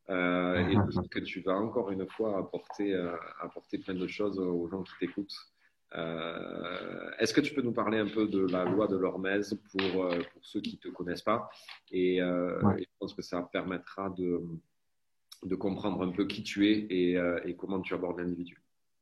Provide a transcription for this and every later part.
et je sais que tu vas encore une fois apporter plein de choses aux gens qui t'écoutent. Est-ce que tu peux nous parler un peu de la loi de l'Hormèse pour ceux qui ne te connaissent pas Ouais, et je pense que ça permettra de comprendre un peu qui tu es et comment tu abordes l'individu.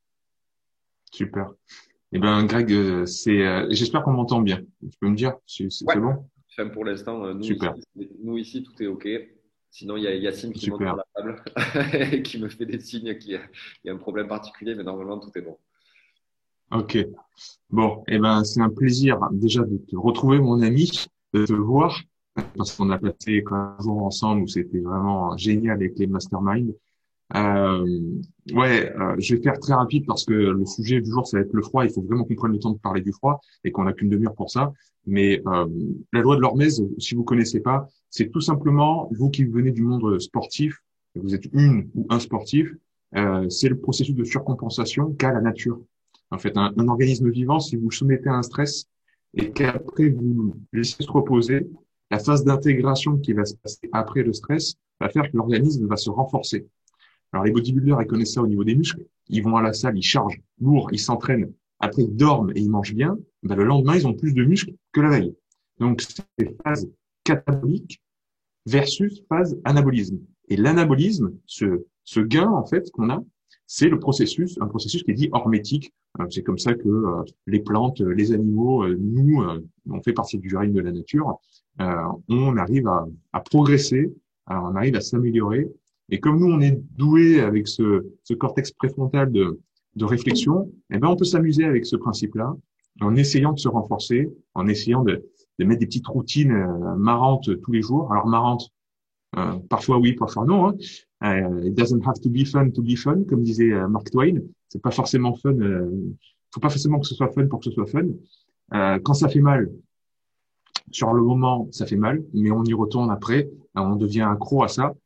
super. Eh ben, Greg, j'espère qu'on m'entend bien. Tu peux me dire, Ouais. c'est bon? Enfin, pour l'instant, Super, nous ici, tout est OK. Sinon, il y a Yacine qui monte sur super. la table et qui me fait des signes qu'il y a un problème particulier, mais normalement, tout est bon. Ok. Bon, eh ben, c'est un plaisir déjà de te retrouver, mon ami, de te voir, parce qu'on a passé un jour ensemble où c'était vraiment génial avec les masterminds. Euh, je vais faire très rapide parce que le sujet du jour, ça va être le froid. Il faut vraiment qu'on prenne le temps de parler du froid et qu'on n'a qu'une demi-heure pour ça. Mais la loi de l'Hormèse, si vous connaissez pas, c'est tout simplement, vous qui venez du monde sportif, vous êtes une ou un sportif, c'est le processus de surcompensation qu'a la nature. En fait, un organisme vivant, si vous le soumettez à un stress et qu'après vous laissez se reposer, la phase d'intégration qui va se passer après le stress va faire que l'organisme va se renforcer. Alors, les bodybuilders, ils connaissent ça au niveau des muscles. Ils vont à la salle, ils chargent lourd, ils s'entraînent. Après, ils dorment et ils mangent bien. Ben, le lendemain, ils ont plus de muscles que la veille. Donc, c'est phase catabolique versus phase anabolisme. Et l'anabolisme, ce gain, en fait, qu'on a, c'est un processus qui est dit hormétique. C'est comme ça que les plantes, les animaux, nous, on fait partie du règne de la nature. On arrive à progresser, on arrive à s'améliorer. Et comme nous, on est doué avec ce cortex préfrontal de réflexion, eh ben, on peut s'amuser avec ce principe-là en essayant de se renforcer, en essayant de mettre des petites routines marrantes tous les jours. Alors marrantes, parfois oui, parfois non. Hein. It doesn't have to be fun, comme disait Mark Twain. C'est pas forcément fun. Faut pas forcément que ce soit fun pour que ce soit fun. Quand ça fait mal, sur le moment, ça fait mal, mais on y retourne après. On devient accro à ça.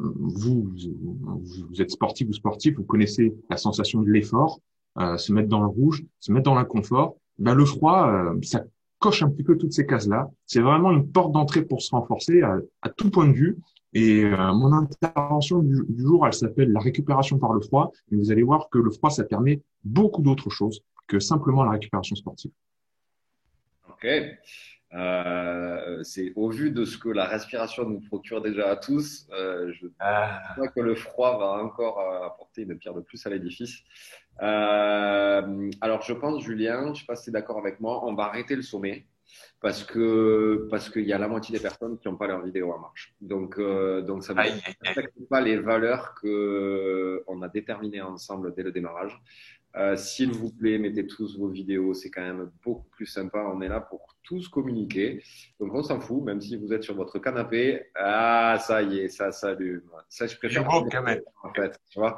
Vous êtes sportif ou sportif, vous connaissez la sensation de l'effort, se mettre dans le rouge, se mettre dans l'inconfort. Ben, le froid, ça coche un petit peu toutes ces cases-là. C'est vraiment une porte d'entrée pour se renforcer à tout point de vue. Et mon intervention du jour, elle s'appelle la récupération par le froid. Et vous allez voir que le froid, ça permet beaucoup d'autres choses que simplement la récupération sportive. OK. C'est au vu de ce que la respiration nous procure déjà à tous, je crois que le froid va encore apporter une pierre de plus à l'édifice. Alors, je pense, Julien, je ne sais pas si tu es d'accord avec moi, on va arrêter le sommet parce qu'il y a la moitié des personnes qui n'ont pas leur vidéo en marche. Donc ça veut dire Aïe, qu'on ne aïe, aïe. respecte pas les valeurs qu'on a déterminées ensemble dès le démarrage. S'il vous plaît, mettez tous vos vidéos, c'est quand même beaucoup plus sympa. On est là pour tous communiquer. Donc on s'en fout, même si vous êtes sur votre canapé. Ah, ça y est, ça s'allume. Ça, je préfère Hugo Kamel. en fait, tu vois.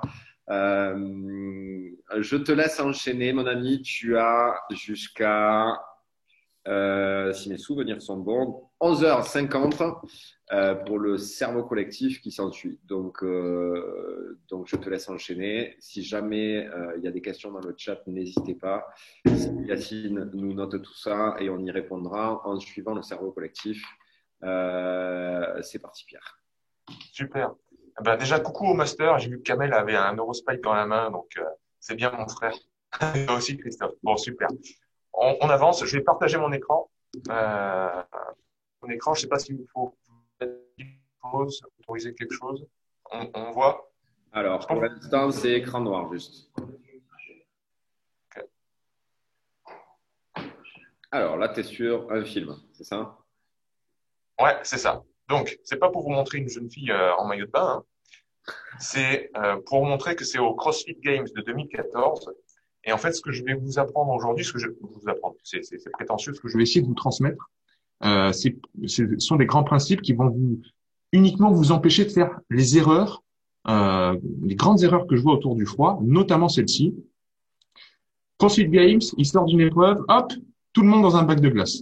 Je te laisse enchaîner, mon ami. Tu as jusqu'à si mes souvenirs sont bons, 11h50 pour le cerveau collectif qui s'ensuit. Donc, je te laisse enchaîner. Si jamais il y a des questions dans le chat, n'hésitez pas. Yacine nous note tout ça et on y répondra en suivant le cerveau collectif. C'est parti, Pierre. Super. Ben, déjà, coucou au master. J'ai vu que Kamel avait un Eurospike dans la main, donc c'est bien mon frère. Et toi aussi, Christophe. Bon, super. On avance. Je vais partager mon écran. Euh, Mon écran, je sais pas s'il faut pause, autoriser quelque chose. On voit. Alors, C'est bon. pour l'instant, c'est écran noir juste. Ok. Alors, là, tu es sur un film, c'est ça? Ouais, c'est ça. Donc, c'est pas pour vous montrer une jeune fille en maillot de bain. Hein. C'est pour montrer que c'est au CrossFit Games de 2014. Et en fait, ce que je vais vous apprendre aujourd'hui, ce que je vous apprendre, c'est prétentieux, ce que je vais essayer de vous transmettre, ce sont des grands principes qui vont uniquement vous empêcher de faire les grandes erreurs que je vois autour du froid, notamment celle-ci. CrossFit Games, il sort d'une épreuve, hop, tout le monde dans un bac de glace.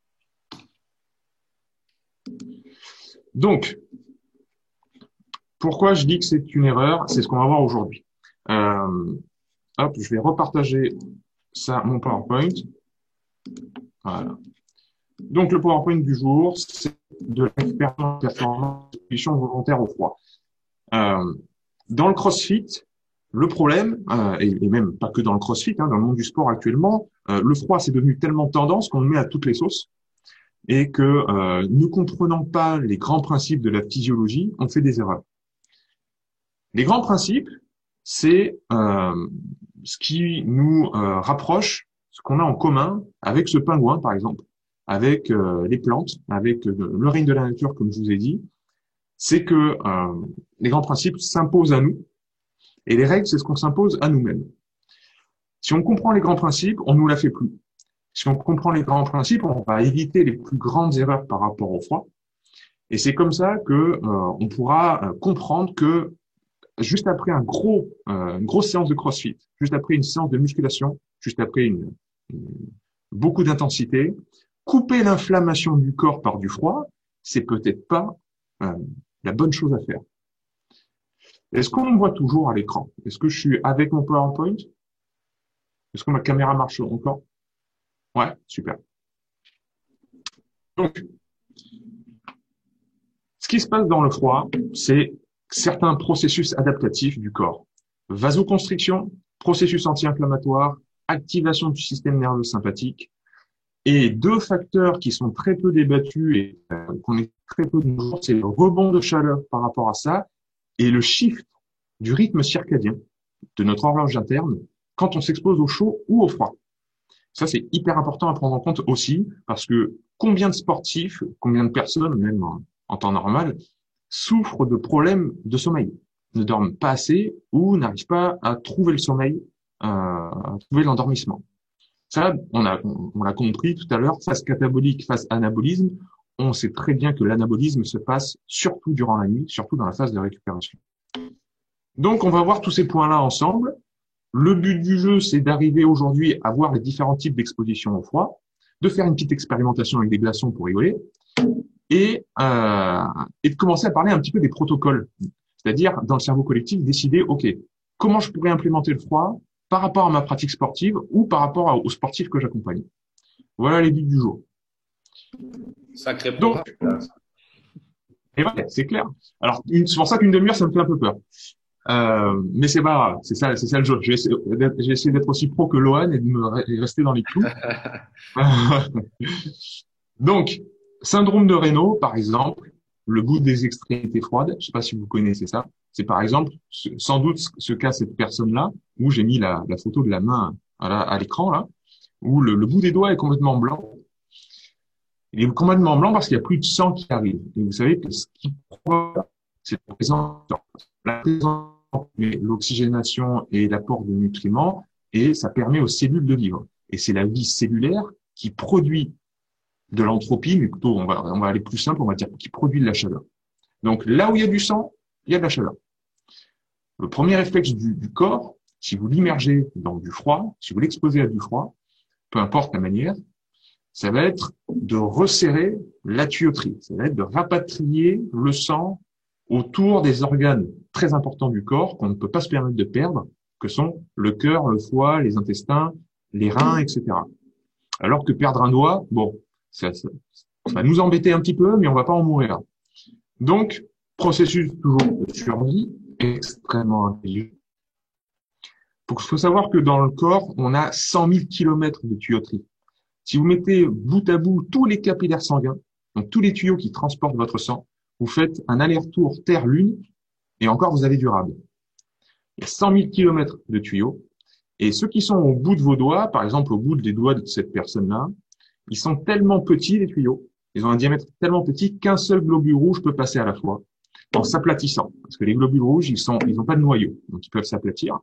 Donc, pourquoi je dis que c'est une erreur? C'est ce qu'on va voir aujourd'hui. Euh, Hop, je vais repartager ça, mon PowerPoint. Voilà. Donc, le PowerPoint du jour, c'est de la performance volontaire au froid. Euh, dans le CrossFit, le problème, et même pas que dans le CrossFit, hein, dans le monde du sport actuellement, le froid c'est devenu tellement tendance qu'on le met à toutes les sauces et que ne comprenant pas les grands principes de la physiologie, on fait des erreurs. Les grands principes, c'est ce qui nous rapproche, ce qu'on a en commun avec ce pingouin, par exemple, avec les plantes, avec le règne de la nature, comme je vous ai dit, c'est que les grands principes s'imposent à nous et les règles, c'est ce qu'on s'impose à nous-mêmes. Si on comprend les grands principes, on ne nous la fait plus. Si on comprend les grands principes, on va éviter les plus grandes erreurs par rapport au froid. Et c'est comme ça que on pourra comprendre que juste après une grosse séance de CrossFit, juste après une séance de musculation, juste après beaucoup d'intensité, couper l'inflammation du corps par du froid, c'est peut-être pas euh, la bonne chose à faire. Est-ce qu'on me voit toujours à l'écran? Est-ce que je suis avec mon PowerPoint? Est-ce que ma caméra marche encore? Ouais, super. Donc, ce qui se passe dans le froid, c'est certains processus adaptatifs du corps. Vasoconstriction, processus anti-inflammatoire, activation du système nerveux sympathique, et deux facteurs qui sont très peu débattus et qu'on est très peu de nos jours, c'est le rebond de chaleur par rapport à ça et le shift du rythme circadien de notre horloge interne quand on s'expose au chaud ou au froid. Ça, c'est hyper important à prendre en compte aussi parce que combien de sportifs, combien de personnes, même en temps normal, souffrent de problèmes de sommeil, ne dorment pas assez ou n'arrivent pas à trouver le sommeil, à trouver l'endormissement. Ça, on l'a compris tout à l'heure, phase catabolique, phase anabolisme, on sait très bien que l'anabolisme se passe surtout durant la nuit, surtout dans la phase de récupération. Donc, on va voir tous ces points-là ensemble. Le but du jeu, c'est d'arriver aujourd'hui à voir les différents types d'exposition au froid, de faire une petite expérimentation avec des glaçons pour rigoler, et de commencer à parler un petit peu des protocoles. C'est-à-dire, dans le cerveau collectif, décider, OK, comment je pourrais implémenter le froid par rapport à ma pratique sportive ou par rapport aux sportifs que j'accompagne. Voilà les buts du jour. Sacré programme. Donc, et ouais, c'est clair. Alors, c'est pour ça qu'une demi-heure, ça me fait un peu peur. Mais c'est pas grave, c'est ça le jeu. J'ai essayé d'être aussi pro que Lohan et de me rester dans les clous. Donc, syndrome de Raynaud, par exemple, le bout des extrémités froides. Je sais pas si vous connaissez ça. C'est par exemple, sans doute ce qu'a cette personne-là, où j'ai mis la photo de la main à l'écran là, où le bout des doigts est complètement blanc. Il est complètement blanc parce qu'il n'y a plus de sang qui arrive. Et vous savez que ce qui provoque, c'est la présence de l'oxygénation et l'apport de nutriments, et ça permet aux cellules de vivre. Et c'est la vie cellulaire qui produit de l'entropie, mais plutôt, on va aller plus simple, on va dire, qui produit de la chaleur. Donc, là où il y a du sang, il y a de la chaleur. Le premier réflexe du corps, si vous l'immergez dans du froid, si vous l'exposez à du froid, peu importe la manière, ça va être de resserrer la tuyauterie. Ça va être de rapatrier le sang autour des organes très importants du corps qu'on ne peut pas se permettre de perdre, que sont le cœur, le foie, les intestins, les reins, etc. Alors que perdre un doigt, bon, ça va nous embêter un petit peu, mais on va pas en mourir. Donc, processus toujours de survie, extrêmement intelligent. Il faut savoir que dans le corps, on a 100 000 kilomètres de tuyauterie. Si vous mettez bout à bout tous les capillaires sanguins, donc tous les tuyaux qui transportent votre sang, vous faites un aller-retour Terre-Lune, et encore vous avez du rable. Il y a 100 000 kilomètres de tuyaux, et ceux qui sont au bout de vos doigts, par exemple au bout des doigts de cette personne-là, ils sont tellement petits, les tuyaux, ils ont un diamètre tellement petit qu'un seul globule rouge peut passer à la fois, en s'aplatissant. Parce que les globules rouges, ils ont pas de noyau, donc ils peuvent s'aplatir.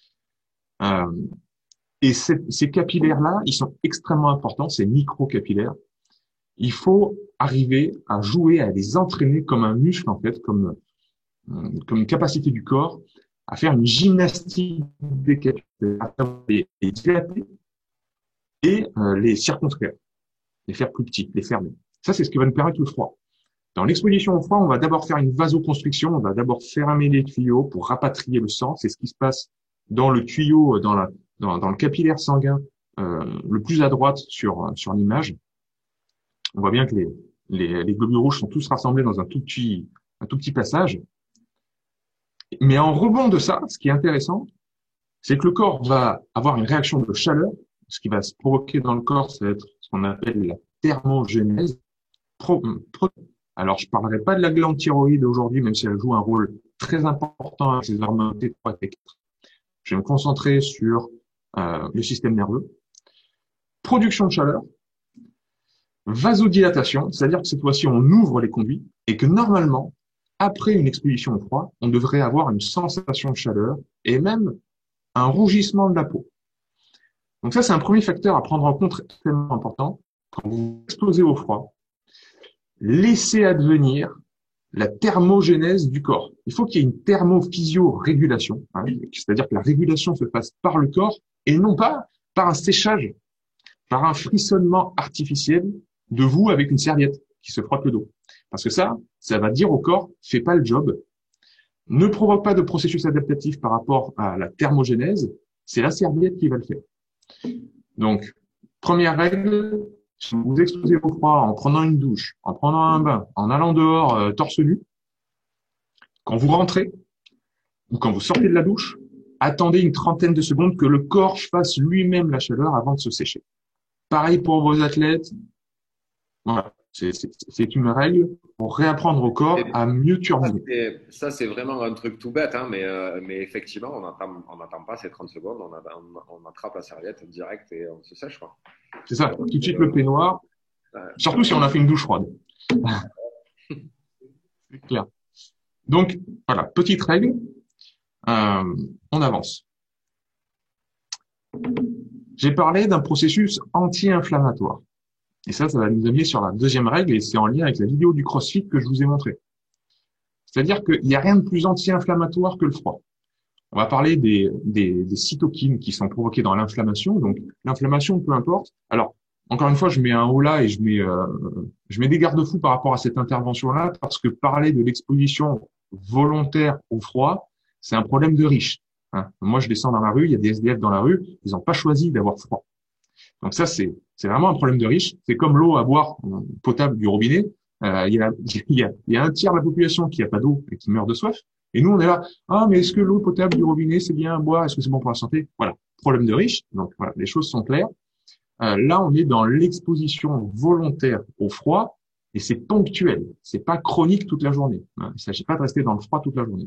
Et ces capillaires-là, ils sont extrêmement importants, ces micro-capillaires. Il faut arriver à jouer, à les entraîner comme un muscle, en fait, comme une capacité du corps, à faire une gymnastique des capillaires, à les dilater et les circonscrire, les faire plus petits, les fermer. Ça, c'est ce qui va nous permettre le froid. Dans l'exposition au froid, on va d'abord faire une vasoconstriction, on va d'abord fermer les tuyaux pour rapatrier le sang. C'est ce qui se passe dans le tuyau, dans le capillaire sanguin le plus à droite sur l'image. On voit bien que les globules rouges sont tous rassemblés dans un tout petit passage. Mais en rebond de ça, ce qui est intéressant, c'est que le corps va avoir une réaction de chaleur. Ce qui va se provoquer dans le corps, ça va être ce qu'on appelle la thermogénèse. Alors, je parlerai pas de la glande thyroïde aujourd'hui, même si elle joue un rôle très important avec ses hormones T3 et T4. Je vais me concentrer sur le système nerveux. Production de chaleur, vasodilatation, c'est-à-dire que cette fois-ci, on ouvre les conduits et que normalement, après une exposition au froid, on devrait avoir une sensation de chaleur et même un rougissement de la peau. Donc ça, c'est un premier facteur à prendre en compte extrêmement important. Quand vous exposez au froid, laissez advenir la thermogénèse du corps. Il faut qu'il y ait une thermophysio-régulation, hein, c'est-à-dire que la régulation se fasse par le corps et non pas par un séchage, par un frissonnement artificiel de vous avec une serviette qui se frotte le dos. Parce que ça va dire au corps, fais pas le job, ne provoque pas de processus adaptatif par rapport à la thermogénèse, c'est la serviette qui va le faire. Donc, première règle, si vous vous exposez au froid en prenant une douche, en prenant un bain, en allant dehors torse nu, quand vous rentrez ou quand vous sortez de la douche, attendez une trentaine de secondes que le corps fasse lui-même la chaleur avant de se sécher. Pareil pour vos athlètes. Voilà, c'est une règle pour réapprendre au corps à mieux turbiner. Ça, c'est vraiment un truc tout bête, hein, mais effectivement, on n'attend pas ces 30 secondes, on attrape la serviette direct et on se sèche, quoi. C'est ça, tout de suite le peignoir, surtout si on a fait une douche froide. C'est clair. Donc, voilà, petite règle, on avance. J'ai parlé d'un processus anti-inflammatoire. Et ça va nous amener sur la deuxième règle, et c'est en lien avec la vidéo du CrossFit que je vous ai montré. C'est-à-dire qu'il n'y a rien de plus anti-inflammatoire que le froid. On va parler des cytokines qui sont provoquées dans l'inflammation. Donc, l'inflammation, peu importe. Alors, encore une fois, je mets un haut là et je mets des garde-fous par rapport à cette intervention-là, parce que parler de l'exposition volontaire au froid, c'est un problème de riches. Hein. Moi, je descends dans la rue, il y a des SDF dans la rue, ils n'ont pas choisi d'avoir froid. Donc ça, c'est vraiment un problème de riches. C'est comme l'eau à boire potable du robinet. Il y a un tiers de la population qui n'a pas d'eau et qui meurt de soif. Et nous, on est là. Ah, mais est-ce que l'eau potable du robinet, c'est bien à boire? Est-ce que c'est bon pour la santé? Voilà. Problème de riches. Donc voilà, les choses sont claires. Là, on est dans l'exposition volontaire au froid et c'est ponctuel. C'est pas chronique toute la journée. Il ne s'agit pas de rester dans le froid toute la journée.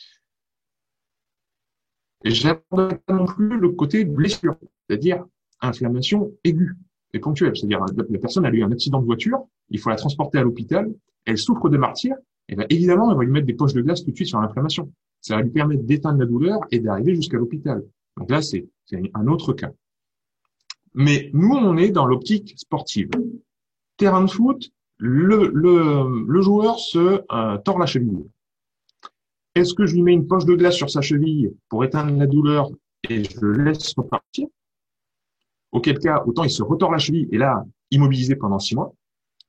Et je n'aborde pas non plus le côté blessure, c'est-à-dire inflammation aiguë et ponctuelle. C'est-à-dire la personne a eu un accident de voiture, il faut la transporter à l'hôpital, elle souffre de martyre, et bien évidemment, on va lui mettre des poches de glace tout de suite sur l'inflammation. Ça va lui permettre d'éteindre la douleur et d'arriver jusqu'à l'hôpital. Donc là, c'est un autre cas. Mais nous, on est dans l'optique sportive. Terrain de foot, le joueur se tord la cheville. Est-ce que je lui mets une poche de glace sur sa cheville pour éteindre la douleur et je le laisse repartir? Auquel cas, autant il se retord la cheville et là, immobilisé pendant 6 mois.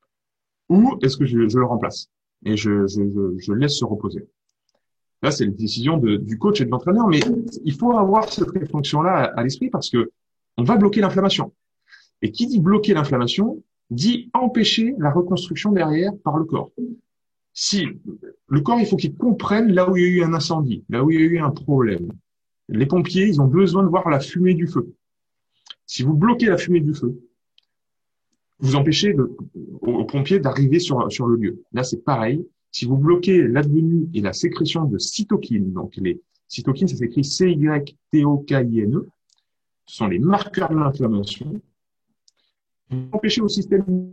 Ou est-ce que je le remplace et je le laisse se reposer? Là, c'est la décision du coach et de l'entraîneur, mais il faut avoir cette réflexion-là à l'esprit parce que on va bloquer l'inflammation. Et qui dit bloquer l'inflammation, dit empêcher la reconstruction derrière par le corps. Si le corps, il faut qu'il comprenne là où il y a eu un incendie, là où il y a eu un problème. Les pompiers, ils ont besoin de voir la fumée du feu. Si vous bloquez la fumée du feu, vous empêchez aux pompiers d'arriver sur le lieu. Là, c'est pareil. Si vous bloquez l'advenue et la sécrétion de cytokines, donc les cytokines, ça s'écrit CYTOKINE, ce sont les marqueurs de l'inflammation, vous empêchez au système.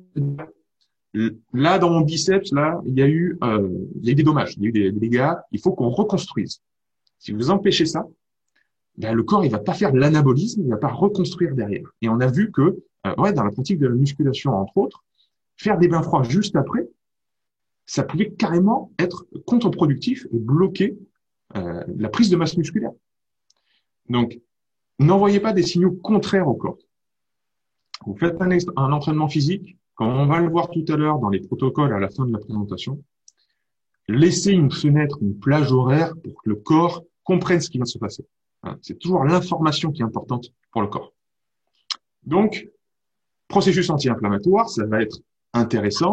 Là, dans mon biceps, là, il y a eu des dommages, il y a eu des dégâts. Il faut qu'on reconstruise. Si vous empêchez ça, ben, le corps, il va pas faire l'anabolisme, il va pas reconstruire derrière. Et on a vu que, dans la pratique de la musculation, entre autres, faire des bains froids juste après, ça pouvait carrément être contre-productif et bloquer la prise de masse musculaire. Donc, n'envoyez pas des signaux contraires au corps. Vous faites un entraînement physique, comme on va le voir tout à l'heure dans les protocoles à la fin de la présentation, laissez une fenêtre, une plage horaire pour que le corps comprenne ce qui va se passer. C'est toujours l'information qui est importante pour le corps. Donc, processus anti-inflammatoire, ça va être intéressant.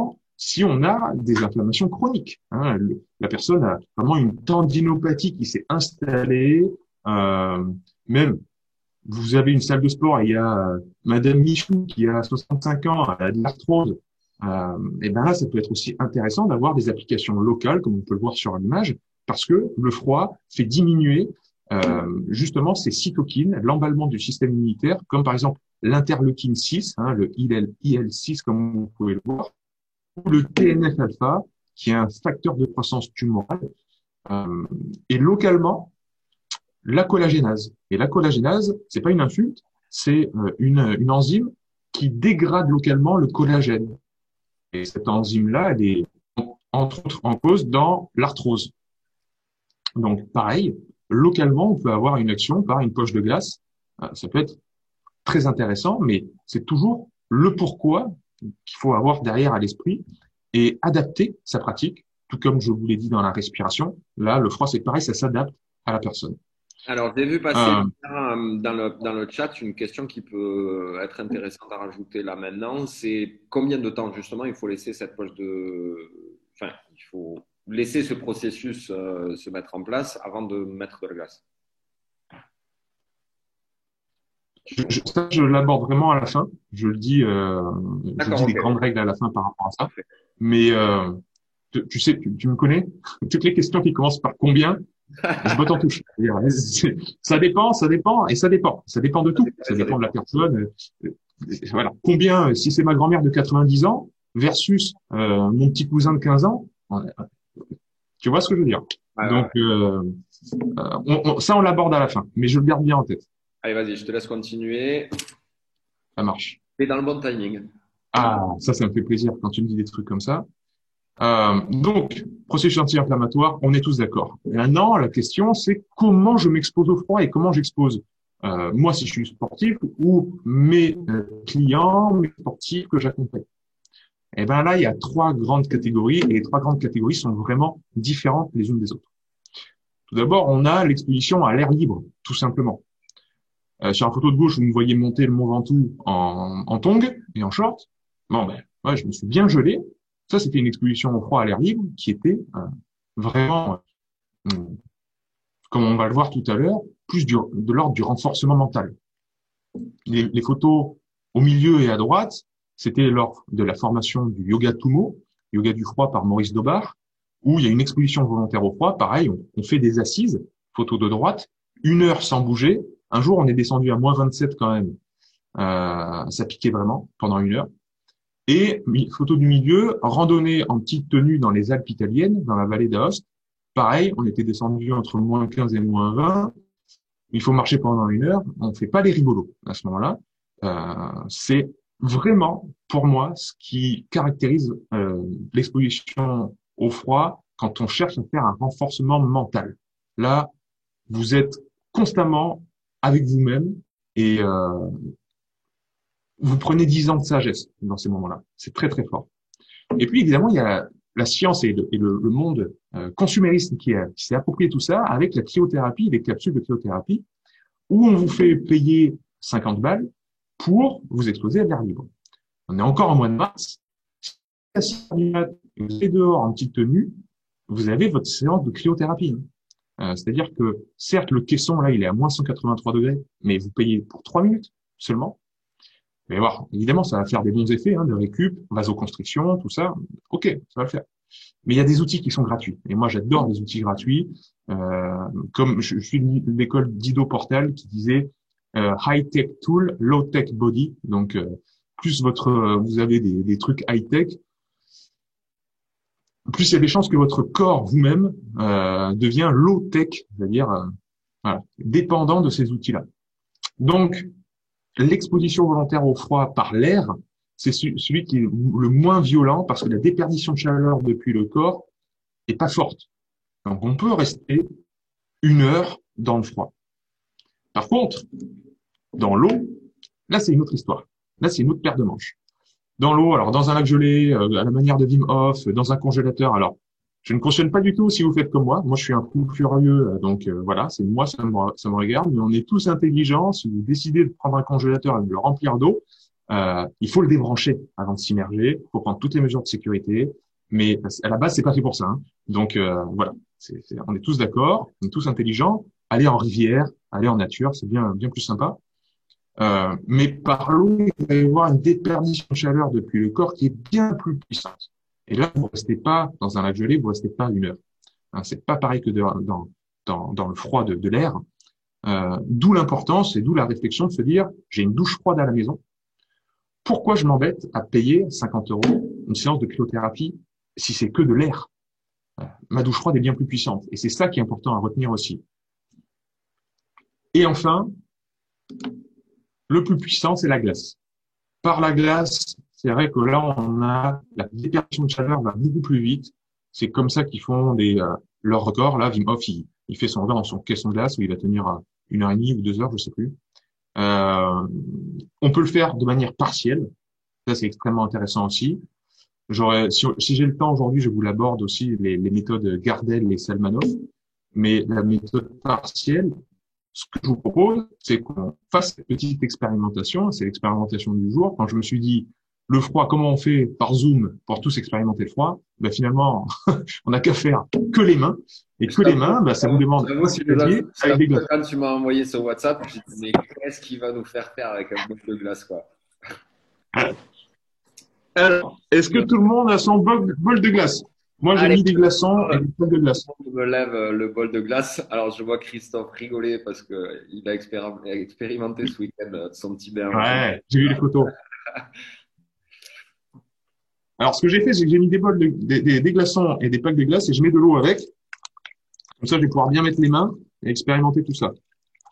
si on a des inflammations chroniques. Hein. La personne a vraiment une tendinopathie qui s'est installée, même vous avez une salle de sport et il y a Madame Michou qui a 65 ans, elle a de l'arthrose. Et ben là, ça peut être aussi intéressant d'avoir des applications locales, comme on peut le voir sur l'image, parce que le froid fait diminuer justement ces cytokines, l'emballement du système immunitaire, comme par exemple l'interleukine 6, hein, le IL-6, comme vous pouvez le voir, ou le TNF-alpha, qui est un facteur de croissance tumorale. Et localement, la collagénase. Et la collagénase, c'est pas une insulte, c'est une enzyme qui dégrade localement le collagène. Et cette enzyme-là, elle est entre autres en cause dans l'arthrose. Donc, pareil, localement, on peut avoir une action par une poche de glace. Ça peut être très intéressant, mais c'est toujours le pourquoi qu'il faut avoir derrière à l'esprit et adapter sa pratique, tout comme je vous l'ai dit dans la respiration. Là, le froid, c'est pareil, ça s'adapte à la personne. Alors, j'ai vu passer dans le chat une question qui peut être intéressante à rajouter là maintenant. C'est combien de temps justement il faut laisser cette poche de... Enfin, il faut laisser ce processus se mettre en place avant de mettre de la glace. Ça, je l'aborde vraiment à la fin. Je le dis, les D'accord, ok. grandes règles à la fin par rapport à ça. Parfait. Mais tu sais, tu me connais. Toutes les questions qui commencent par combien, je botte en touche. Ça dépend, et ça dépend. Ça dépend de tout. Ça dépend de la personne. Voilà. Combien, si c'est ma grand-mère de 90 ans versus mon petit cousin de 15 ans, tu vois ce que je veux dire. Donc, ça, on l'aborde à la fin. Mais je le garde bien en tête. Allez, vas-y, je te laisse continuer. Ça marche. Tu es dans le bon timing. Ah, ça me fait plaisir quand tu me dis des trucs comme ça. Donc, processus anti-inflammatoire, on est tous d'accord. Maintenant, la question, c'est comment je m'expose au froid et comment j'expose moi, si je suis sportif, ou mes clients, mes sportifs que j'accompagne. Et ben là, il y a trois grandes catégories, et les trois grandes catégories sont vraiment différentes les unes des autres. Tout d'abord, on a l'exposition à l'air libre, tout simplement. Sur la photo de gauche, vous me voyez monter le Mont Ventoux en tongs et en short. Bon, ben, ouais, je me suis bien gelé. Ça, c'était une exposition au froid à l'air libre qui était vraiment, comme on va le voir tout à l'heure, plus de l'ordre du renforcement mental. Les photos au milieu et à droite, c'était lors de la formation du yoga Tumo, yoga du froid par Maurice Daubard, où il y a une exposition volontaire au froid. Pareil, on fait des assises, photo de droite, 1 heure sans bouger. Un jour, on est descendu à -27 quand même. Ça piquait vraiment pendant 1 heure. Et photo du milieu, randonnée en petite tenue dans les Alpes italiennes, dans la vallée d'Aoste. Pareil, on était descendu entre -15 et -20. Il faut marcher pendant 1 heure. On ne fait pas les rigolos à ce moment-là. C'est vraiment, pour moi, ce qui caractérise l'exposition au froid quand on cherche à faire un renforcement mental. Là, vous êtes constamment avec vous-même et vous prenez 10 ans de sagesse dans ces moments-là. C'est très, très fort. Et puis, évidemment, il y a la science et le monde consumériste qui s'est approprié tout ça avec la cryothérapie, les capsules de cryothérapie, où on vous fait payer 50 balles pour vous exposer à l'air libre. On est encore en mois de mars. Si vous êtes dehors en petite tenue, vous avez votre séance de cryothérapie. C'est-à-dire que, certes, le caisson, là, il est à -183 degrés, mais vous payez pour 3 minutes seulement. Mais voir, évidemment, ça va faire des bons effets, de récup, vasoconstriction, tout ça. Ok, ça va le faire. Mais il y a des outils qui sont gratuits. Et moi, j'adore les outils gratuits. Comme je suis de l'école d'Ido Portal qui disait high-tech tool, low-tech body. Donc, plus vous avez des trucs high-tech, plus il y a des chances que votre corps vous-même devient low-tech, c'est-à-dire voilà, dépendant de ces outils-là. Donc, l'exposition volontaire au froid par l'air, c'est celui qui est le moins violent parce que la déperdition de chaleur depuis le corps est pas forte. Donc, on peut rester 1 heure dans le froid. Par contre, dans l'eau, là, c'est une autre histoire. Là, c'est une autre paire de manches. Dans l'eau, alors dans un lac gelé, à la manière de Wim Hof, dans un congélateur. Alors, je ne cautionne pas du tout si vous faites comme moi. Moi, je suis un fou furieux, donc voilà, c'est moi, ça me regarde. Mais on est tous intelligents. Si vous décidez de prendre un congélateur et de le remplir d'eau, Il faut le débrancher avant de s'immerger. Il faut prendre toutes les mesures de sécurité. Mais à la base, c'est pas fait pour ça. Hein. Donc voilà, on est tous d'accord, on est tous intelligents. Aller en rivière, aller en nature, c'est bien plus sympa. Mais par l'eau, il va y avoir une déperdition de chaleur depuis le corps qui est bien plus puissante. Et là, vous restez pas dans un lac gelé, vous restez pas 1 heure. Hein, c'est pas pareil que dans le froid de l'air. D'où l'importance et d'où la réflexion de se dire, j'ai une douche froide à la maison. Pourquoi je m'embête à payer 50 € une séance de cryothérapie si c'est que de l'air? Ma douche froide est bien plus puissante. Et c'est ça qui est important à retenir aussi. Et enfin, le plus puissant, c'est la glace. Par la glace, c'est vrai que là, on a la déperdition de chaleur va beaucoup plus vite. C'est comme ça qu'ils font leur record. Là, Wim Hof, il fait son record dans son caisson de glace où il va tenir 1 heure et demie ou 2 heures, je sais plus. On peut le faire de manière partielle. Ça, c'est extrêmement intéressant aussi. Si j'ai le temps aujourd'hui, je vous l'aborde aussi, les méthodes Gardel et Salmanov. Mais la méthode partielle, ce que je vous propose, c'est qu'on fasse cette petite expérimentation. C'est l'expérimentation du jour. Quand je me suis dit, le froid, comment on fait par Zoom pour tous expérimenter le froid? Ben finalement, on n'a qu'à faire que les mains. Et que les mains, ben, ça vous demande un petit clavier avec des glaces. Quand tu m'as envoyé sur WhatsApp, je me dit, mais qu'est-ce qu'il va nous faire avec un bol de glace, quoi? Alors, est-ce que tout le monde a son bol de glace? Moi, j'ai mis des glaçons et des bols de glace. Je me lève le bol de glace. Alors, je vois Christophe rigoler parce qu'il a expérimenté ce week-end son petit bain. Ouais, j'ai vu les photos. Alors, ce que j'ai fait, c'est que j'ai mis des bols des glaçons et des packs de glace et je mets de l'eau avec. Comme ça, je vais pouvoir bien mettre les mains et expérimenter tout ça.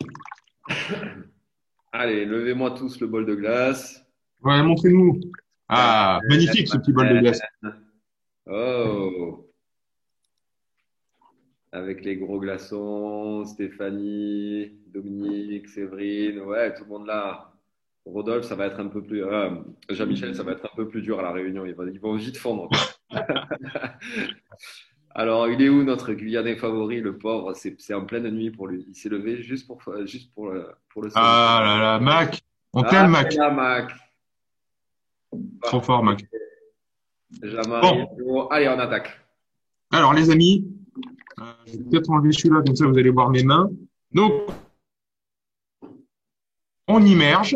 Allez, levez-moi tous le bol de glace. Ouais, montrez-nous. Ah, magnifique ce petit bol de glace. Oh, avec les gros glaçons, Stéphanie, Dominique, Séverine, ouais, tout le monde là. Rodolphe, ça va être un peu plus. Jean-Michel, ça va être un peu plus dur à la réunion. Ils vont vite fondre. Alors, il est où notre Guyanais favori, le pauvre? C'est en pleine nuit pour lui. Il s'est levé juste pour le soleil. Ah là là, Mac. On t'aime, Mac. Là, Mac. Trop fort, Mac. Jean-Marie. Bon. Allez, on attaque. Alors, les amis, je vais peut-être enlever celui-là, comme ça vous allez voir mes mains. Donc, on immerge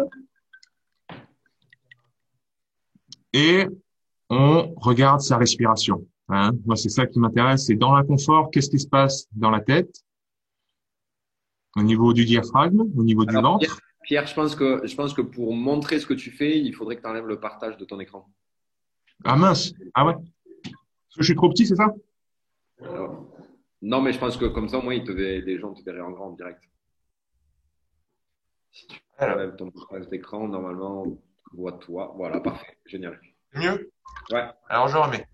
et on regarde sa respiration. Hein. Moi, c'est ça qui m'intéresse. C'est dans l'inconfort, qu'est-ce qui se passe dans la tête, au niveau du diaphragme, au niveau du ventre. Pierre, je pense que pour montrer ce que tu fais, il faudrait que tu enlèves le partage de ton écran. Ah mince, ah ouais. Parce que je suis trop petit, c'est ça? Alors, non, mais je pense que comme ça, au moins, les gens te verraient en grand en direct. Si tu enlèves ton partage d'écran, normalement, on voit toi. Voilà, parfait, génial. Mieux? Ouais. Alors, je remets.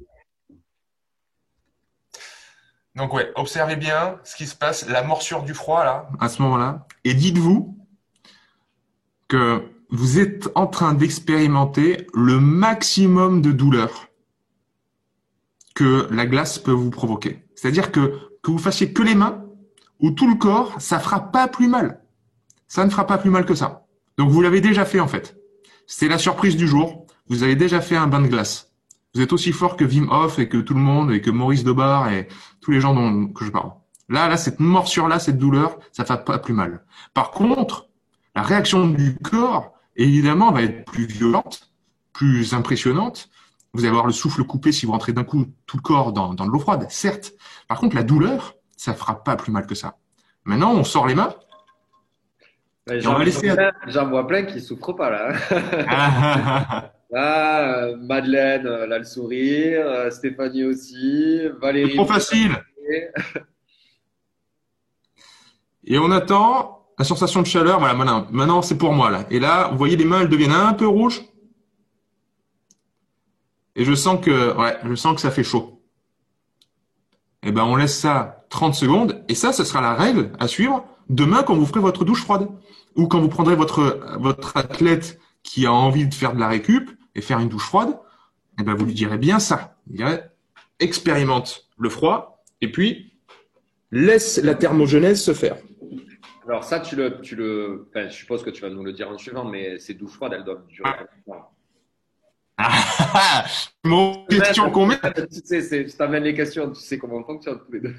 Donc, ouais, observez bien ce qui se passe, la morsure du froid, là, à ce moment-là. Et dites-vous que vous êtes en train d'expérimenter le maximum de douleur que la glace peut vous provoquer. C'est-à-dire que vous fassiez que les mains ou tout le corps, ça fera pas plus mal. Ça ne fera pas plus mal que ça. Donc, vous l'avez déjà fait, en fait. C'est la surprise du jour. Vous avez déjà fait un bain de glace. Vous êtes aussi fort que Wim Hof et que tout le monde et que Maurice Debar et tous les gens que je parle. Là, cette morsure-là, cette douleur, ça fait pas plus mal. Par contre, la réaction du corps, évidemment, va être plus violente, plus impressionnante. Vous allez avoir le souffle coupé si vous rentrez d'un coup tout le corps dans de l'eau froide, certes. Par contre, la douleur, ça fera pas plus mal que ça. Maintenant, on sort les mains. J'en vois plein qui souffrent pas là. Madeleine, elle a le sourire. Stéphanie aussi. Valérie. C'est trop facile. Et on attend la sensation de chaleur. Voilà, maintenant c'est pour moi là. Et là, vous voyez les mains, elles deviennent un peu rouges. Et je sens que ça fait chaud. Et ben, on laisse ça 30 secondes. Et ça sera la règle à suivre demain quand vous ferez votre douche froide. Ou quand vous prendrez votre athlète qui a envie de faire de la récup et faire une douche froide, et ben, vous lui direz bien ça. Vous direz, expérimente le froid et puis laisse la thermogenèse se faire. Alors ça, enfin, je suppose que tu vas nous le dire en suivant, mais ces douches froides, elles doivent durer combien de temps? Ah, mon question combien? Tu sais, je t'amène les questions, tu sais comment on fonctionne tous les deux.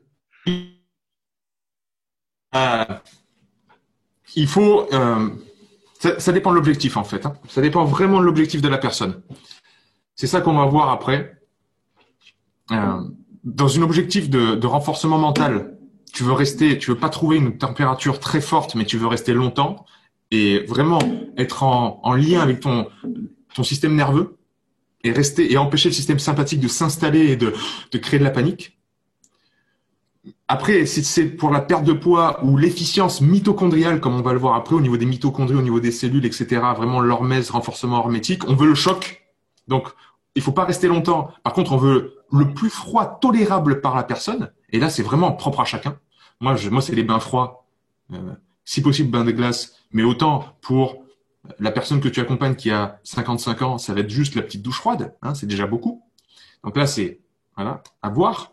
Euh, il faut, ça dépend de l'objectif en fait. Hein. Ça dépend vraiment de l'objectif de la personne. C'est ça qu'on va voir après. Euh, dans un objectif de renforcement mental, tu veux pas trouver une température très forte, mais tu veux rester longtemps et vraiment être en lien avec ton système nerveux et rester et empêcher le système sympathique de s'installer et de créer de la panique. Après, si c'est pour la perte de poids ou l'efficience mitochondriale, comme on va le voir après, au niveau des mitochondries, au niveau des cellules, etc., vraiment l'hormèse, renforcement hormétique, on veut le choc. Donc, il faut pas rester longtemps. Par contre, on veut le plus froid tolérable par la personne. Et là, c'est vraiment propre à chacun. Moi, c'est les bains froids. Si possible, bains de glace. Mais autant pour la personne que tu accompagnes qui a 55 ans, ça va être juste la petite douche froide. Hein, c'est déjà beaucoup. Donc là, c'est, voilà, à voir.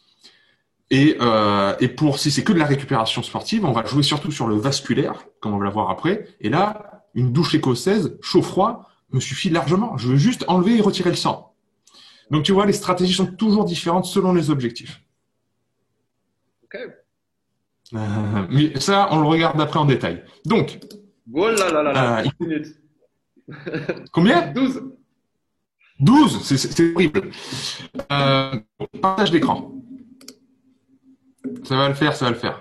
Et pour si c'est que de la récupération sportive, on va jouer surtout sur le vasculaire, comme on va le voir après. Et là, une douche écossaise, chaud-froid, me suffit largement. Je veux juste enlever et retirer le sang. Donc tu vois, les stratégies sont toujours différentes selon les objectifs. Ok. Mais ça, on le regarde après en détail. Donc, Oh là là là là, 10 minutes. combien? 12. 12, c'est horrible. Partage d'écran. Ça va le faire, ça va le faire.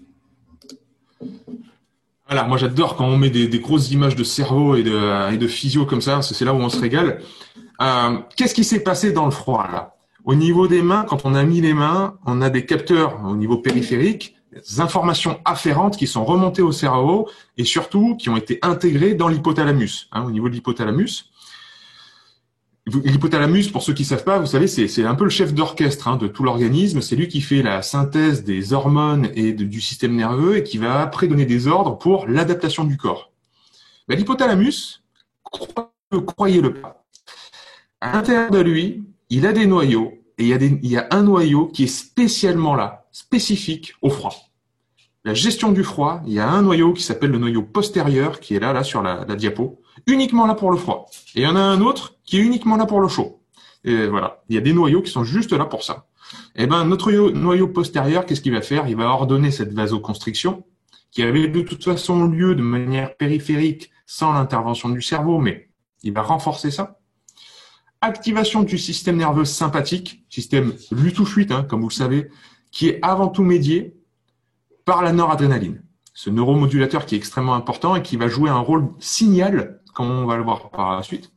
Voilà, moi j'adore quand on met des grosses images de cerveau et de physio comme ça, c'est là où on se régale. Qu'est-ce qui s'est passé dans le froid là? Au niveau des mains, quand on a mis les mains, on a des capteurs au niveau périphérique, des informations afférentes qui sont remontées au cerveau et surtout qui ont été intégrées dans l'hypothalamus. Hein, au niveau de l'hypothalamus. L'hypothalamus, pour ceux qui savent pas, vous savez, c'est un peu le chef d'orchestre hein, de tout l'organisme. C'est lui qui fait la synthèse des hormones et du système nerveux et qui va après donner des ordres pour l'adaptation du corps. Ben, l'hypothalamus, croyez-le pas, à l'intérieur de lui, il a des noyaux et il y a un noyau qui est spécialement là, spécifique au froid. La gestion du froid, il y a un noyau qui s'appelle le noyau postérieur qui est là sur la diapo, uniquement là pour le froid. Et il y en a un autre qui est uniquement là pour le chaud. Et voilà, il y a des noyaux qui sont juste là pour ça. Et ben notre noyau postérieur, qu'est-ce qu'il va faire? Il va ordonner cette vasoconstriction qui avait de toute façon lieu de manière périphérique sans l'intervention du cerveau, mais il va renforcer ça. Activation du système nerveux sympathique, système lutte ou fuite, hein, comme vous le savez, qui est avant tout médié par la noradrénaline. Ce neuromodulateur qui est extrêmement important et qui va jouer un rôle signal, comme on va le voir par la suite.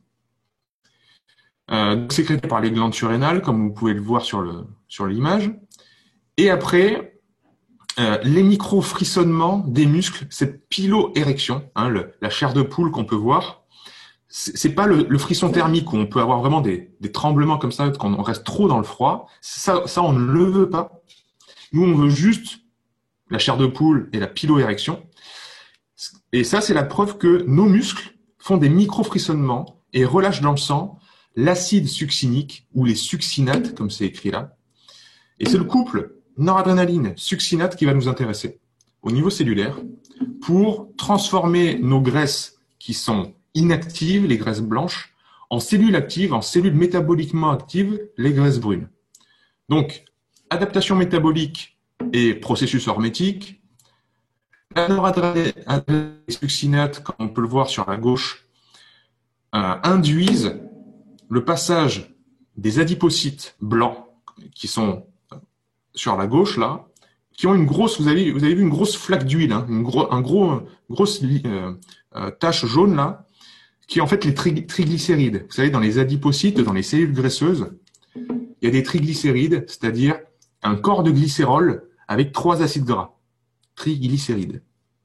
Sécrété par les glandes surrénales, comme vous pouvez le voir sur l'image. Et après, les micro-frissonnements des muscles, cette piloérection, hein, la chair de poule qu'on peut voir, c'est pas le frisson thermique où on peut avoir vraiment des tremblements comme ça quand on reste trop dans le froid. Ça, on ne le veut pas. Nous, on veut juste la chair de poule et la piloérection. Et ça, c'est la preuve que nos muscles font des micro-frissonnements et relâchent dans le sang l'acide succinique ou les succinates, comme c'est écrit là. Et c'est le couple noradrénaline-succinate qui va nous intéresser au niveau cellulaire pour transformer nos graisses qui sont inactives, les graisses blanches, en cellules actives, en cellules métaboliquement actives, les graisses brunes. Donc, adaptation métabolique et processus hormétique. La noradrénaline et succinate, comme on peut le voir sur la gauche, induisent le passage des adipocytes blancs qui sont sur la gauche là, qui ont une grosse, vous avez vu une grosse flaque d'huile, hein, grosse tache jaune là, qui est en fait les triglycérides. Vous savez, dans les adipocytes, dans les cellules graisseuses, il y a des triglycérides, c'est-à-dire un corps de glycérol avec 3 acides gras, triglycérides.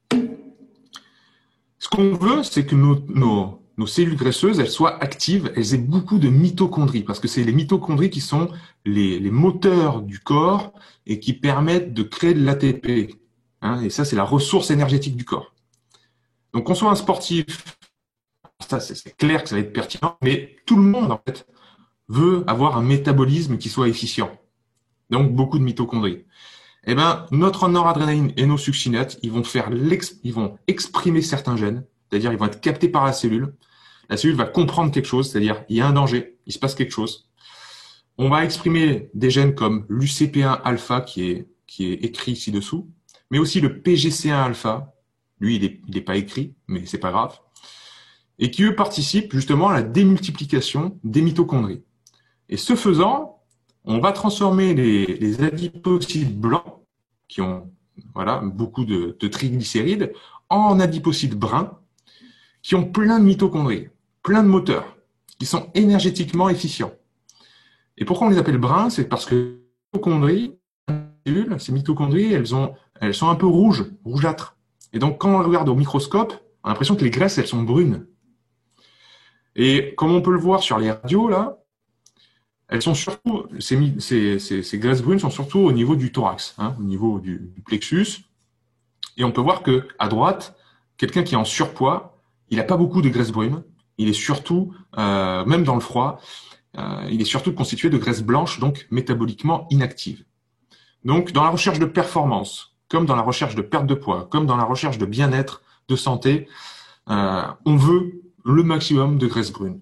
Ce qu'on veut, c'est que nos cellules graisseuses, elles soient actives, elles aient beaucoup de mitochondries, parce que c'est les mitochondries qui sont les moteurs du corps et qui permettent de créer de l'ATP. Hein, et ça, c'est la ressource énergétique du corps. Donc, qu'on soit un sportif, ça, c'est clair que ça va être pertinent, mais tout le monde, en fait, veut avoir un métabolisme qui soit efficient. Donc, beaucoup de mitochondries. Eh ben, notre noradrénaline et nos succinates, ils vont exprimer certains gènes, c'est-à-dire ils vont être captés par la cellule. La cellule va comprendre quelque chose, c'est-à-dire il y a un danger, il se passe quelque chose. On va exprimer des gènes comme l'UCP1 alpha qui est écrit ci-dessous, mais aussi le PGC1 alpha. Lui, il est pas écrit, mais c'est pas grave. Et qui, eux, participent justement à la démultiplication des mitochondries. Et ce faisant, on va transformer les adipocytes blancs, qui ont voilà, beaucoup de triglycérides, en adipocytes bruns, qui ont plein de mitochondries, plein de moteurs, qui sont énergétiquement efficients. Et pourquoi on les appelle bruns? C'est parce que les mitochondries, ces mitochondries, elles sont un peu rougeâtres. Et donc, quand on regarde au microscope, on a l'impression que les graisses, elles sont brunes. Et comme on peut le voir sur les radios, là, elles sont surtout, ces graisses brunes sont surtout au niveau du thorax, au niveau du plexus. Et on peut voir que à droite, quelqu'un qui est en surpoids, il n'a pas beaucoup de graisse brune. Il est surtout, même dans le froid, il est surtout constitué de graisse blanche, donc métaboliquement inactive. Donc, dans la recherche de performance, comme dans la recherche de perte de poids, comme dans la recherche de bien-être, de santé, on veut le maximum de graisse brune.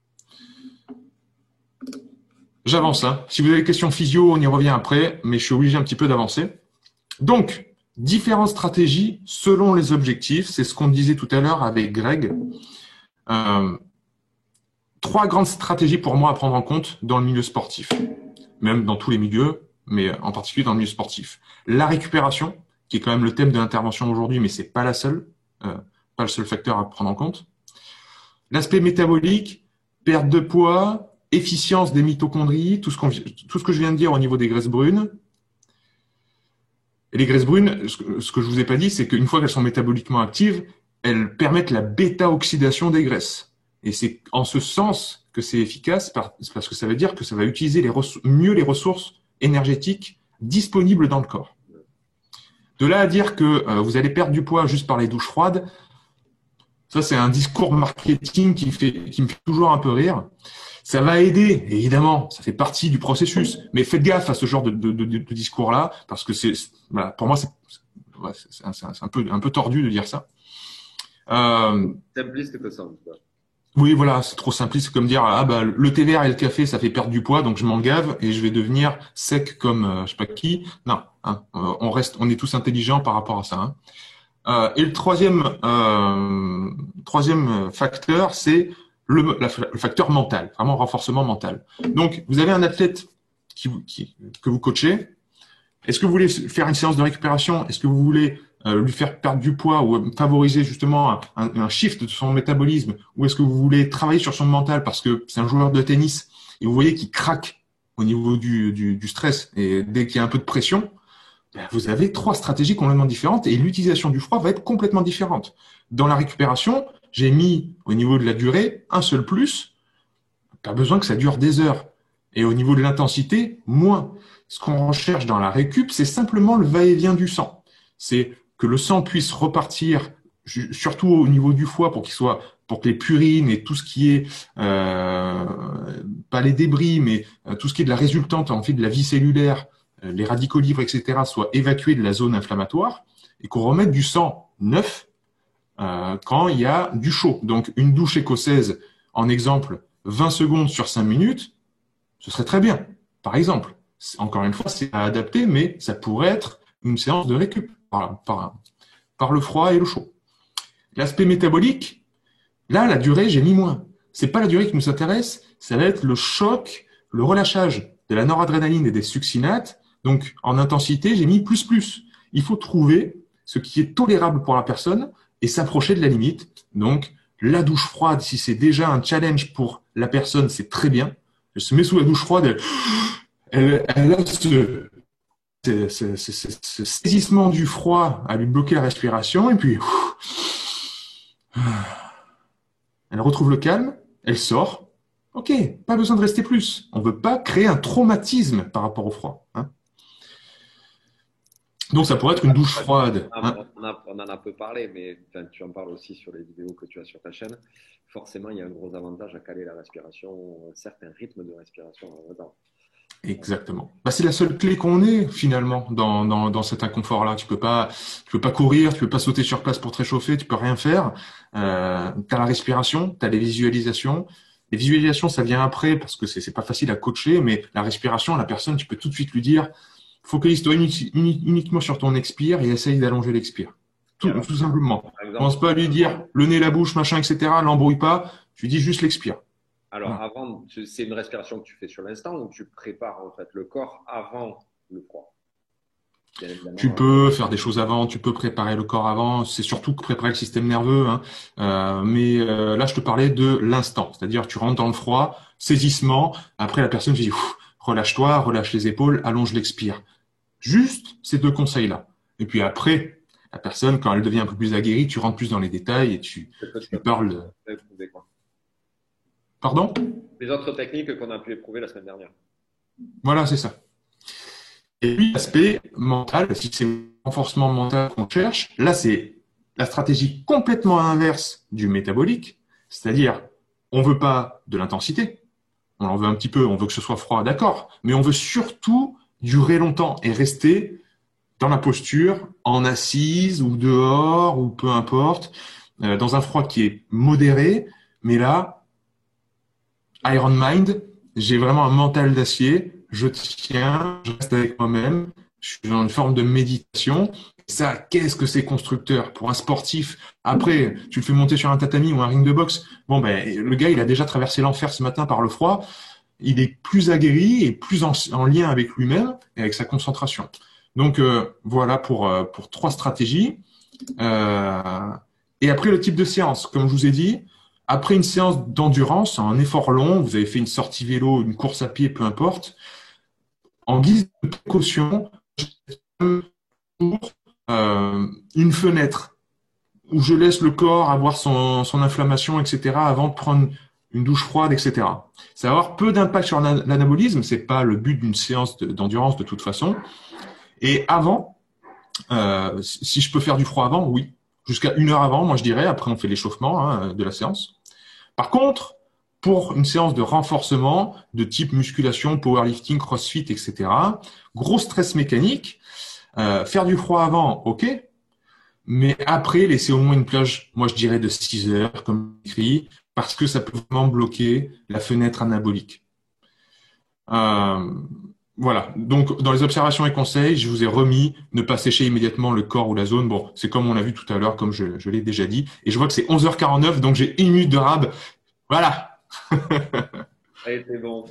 J'avance. Si vous avez des questions physio, on y revient après, mais je suis obligé un petit peu d'avancer. Donc, différentes stratégies selon les objectifs. C'est ce qu'on disait tout à l'heure avec Greg. 3 grandes stratégies pour moi à prendre en compte dans le milieu sportif, même dans tous les milieux, mais en particulier dans le milieu sportif. La récupération, qui est quand même le thème de l'intervention aujourd'hui, mais c'est pas pas le seul facteur à prendre en compte. L'aspect métabolique, perte de poids, efficience des mitochondries, tout ce que je viens de dire au niveau des graisses brunes. Et les graisses brunes, ce que je vous ai pas dit, c'est qu'une fois qu'elles sont métaboliquement actives, elles permettent la bêta-oxydation des graisses. Et c'est en ce sens que c'est efficace, parce que ça veut dire que ça va utiliser mieux les ressources énergétiques disponibles dans le corps. De là à dire que vous allez perdre du poids juste par les douches froides, ça c'est un discours marketing qui me fait toujours un peu rire. Ça va aider, évidemment, ça fait partie du processus. Mais faites gaffe à ce genre de discours-là, parce que voilà, pour moi, c'est un peu tordu de dire ça. Simpliste que ça, en tout cas. Oui, voilà, c'est trop simpliste, c'est comme dire le thé vert et le café, ça fait perdre du poids, donc je m'en gave et je vais devenir sec comme je sais pas qui. Non, on est tous intelligents par rapport à ça. Et le troisième facteur, c'est le facteur mental, vraiment renforcement mental. Donc, vous avez un athlète que vous coachez. Est-ce que vous voulez faire une séance de récupération? Est-ce que vous voulez lui faire perdre du poids ou favoriser justement un shift de son métabolisme? Ou est-ce que vous voulez travailler sur son mental parce que c'est un joueur de tennis et vous voyez qu'il craque au niveau du stress et dès qu'il y a un peu de pression, vous avez 3 stratégies complètement différentes et l'utilisation du froid va être complètement différente. Dans la récupération, j'ai mis au niveau de la durée un seul plus, pas besoin que ça dure des heures. Et au niveau de l'intensité, moins. Ce qu'on recherche dans la récup, c'est simplement le va-et-vient du sang. C'est que le sang puisse repartir, surtout au niveau du foie, pour que les purines et tout ce qui est, pas les débris, mais tout ce qui est de la résultante, en fait, de la vie cellulaire, les radicaux libres, etc., soient évacués de la zone inflammatoire et qu'on remette du sang neuf quand il y a du chaud. Donc, une douche écossaise, en exemple, 20 secondes sur 5 minutes, ce serait très bien. Par exemple, encore une fois, c'est à adapter, mais ça pourrait être une séance de récup par le froid et le chaud. L'aspect métabolique, là, la durée, j'ai mis moins. C'est pas la durée qui nous intéresse, ça va être le choc, le relâchage de la noradrénaline et des succinates. Donc, en intensité, j'ai mis plus. Il faut trouver ce qui est tolérable pour la personne et s'approcher de la limite. Donc, la douche froide, si c'est déjà un challenge pour la personne, c'est très bien. Elle se met sous la douche froide, elle a ce saisissement du froid à lui bloquer la respiration, et puis elle retrouve le calme, elle sort. Ok, pas besoin de rester plus. On ne veut pas créer un traumatisme par rapport au froid. Donc ça pourrait être une douche froide. On en a peu parlé, mais enfin, tu en parles aussi sur les vidéos que tu as sur ta chaîne. Forcément, il y a un gros avantage à caler la respiration, un certain rythme de respiration en même temps. Exactement. Bah, c'est la seule clé qu'on ait finalement dans cet inconfort-là. Tu peux pas courir, tu peux pas sauter sur place pour te réchauffer, tu peux rien faire. T'as la respiration, t'as les visualisations. Les visualisations, ça vient après parce que c'est pas facile à coacher, mais la respiration, la personne, tu peux tout de suite lui dire, focalise-toi uniquement sur ton expire et essaye d'allonger l'expire. Et Tout, alors, tout simplement. par exemple, Pense pas à lui dire le nez, la bouche, machin, etc. L'embrouille pas. Tu dis juste l'expire. alors Voilà. avant, c'est une respiration que tu fais sur l'instant ou tu prépares en fait le corps avant le froid. Bien Tu évidemment, hein. peux faire des choses avant, tu peux préparer le corps avant, c'est surtout préparer le système nerveux, hein. Mais là, je te parlais de l'instant, c'est-à-dire tu rentres dans le froid, saisissement, après la personne dit ouf, relâche-toi, relâche les épaules, allonge l'expire. Juste ces deux conseils-là. Et puis après, la personne, quand elle devient un peu plus aguerrie, tu rentres plus dans les détails et tu, C'est ce que tu tu lui as pu parles. éprouver, quoi. Pardon? Les autres techniques qu'on a pu éprouver la semaine dernière. Voilà, c'est ça. Et puis l'aspect mental, si c'est le renforcement mental qu'on cherche, là c'est la stratégie complètement inverse du métabolique, c'est-à-dire on veut pas de l'intensité, on en veut un petit peu, on veut que ce soit froid, d'accord, mais on veut surtout durer longtemps et rester dans la posture, en assise ou dehors ou peu importe, dans un froid qui est modéré, mais là, Iron Mind, j'ai vraiment un mental d'acier, je tiens, je reste avec moi-même, je suis dans une forme de méditation. Ça, qu'est-ce que c'est constructeur pour un sportif? Après, tu le fais monter sur un tatami ou un ring de boxe. Bon, ben, le gars, il a déjà traversé l'enfer ce matin par le froid. Il est plus aguerri et plus en lien avec lui-même et avec sa concentration. Donc, voilà pour trois stratégies. Euh, et après, le type de séance, comme je vous ai dit, après une séance d'endurance, un effort long, vous avez fait une sortie vélo, une course à pied, peu importe, en guise de précaution, une fenêtre où je laisse le corps avoir son inflammation, etc., avant de prendre une douche froide, etc. Ça va avoir peu d'impact sur l'anabolisme, c'est pas le but d'une séance d'endurance de toute façon. Et avant, si je peux faire du froid avant, oui. Jusqu'à 1 heure avant, moi je dirais, après on fait l'échauffement de la séance. Par contre, pour une séance de renforcement de type musculation, powerlifting, crossfit, etc., gros stress mécanique, faire du froid avant, ok, mais après, laisser au moins une plage, moi je dirais de 6 heures, comme écrit, parce que ça peut vraiment bloquer la fenêtre anabolique. Euh, voilà. Donc, dans les observations et conseils, je vous ai remis ne pas sécher immédiatement le corps ou la zone. Bon, c'est comme on l'a vu tout à l'heure, comme je l'ai déjà dit. Et je vois que c'est 11h49, donc j'ai 1 minute de rab. Voilà. Allez, c'est bon.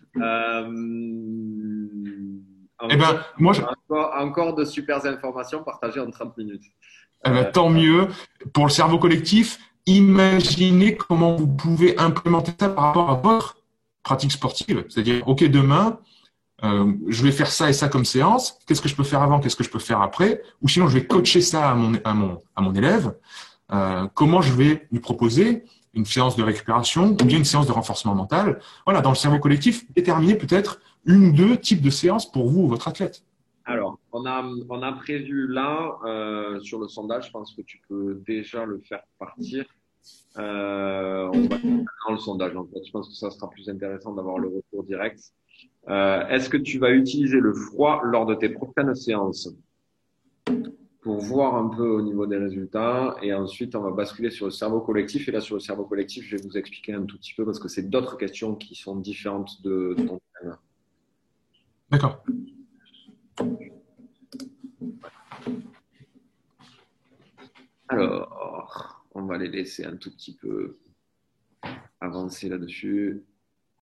Eh Encore, ben, moi, encore de super informations partagées en 30 minutes. eh ben, tant mieux. Pour le cerveau collectif, imaginez comment vous pouvez implémenter ça par rapport à votre pratique sportive. C'est-à-dire, OK, demain, je vais faire ça et ça comme séance. Qu'est-ce que je peux faire avant? Qu'est-ce que je peux faire après? Ou sinon, je vais coacher ça à mon élève. Comment je vais lui proposer une séance de récupération ou bien une séance de renforcement mental? Voilà, dans le cerveau collectif, déterminer peut-être une ou deux types de séances pour vous ou votre athlète. Alors, on a prévu là, sur le sondage, je pense que tu peux déjà le faire partir. On va dans le sondage, en fait. Je pense que ça sera plus intéressant d'avoir le retour direct. Est-ce que tu vas utiliser le froid lors de tes prochaines séances pour voir un peu au niveau des résultats? Et ensuite, on va basculer sur le cerveau collectif. Et là, sur le cerveau collectif, je vais vous expliquer un tout petit peu parce que c'est d'autres questions qui sont différentes de ton thème. D'accord. Alors, on va les laisser un tout petit peu avancer là-dessus.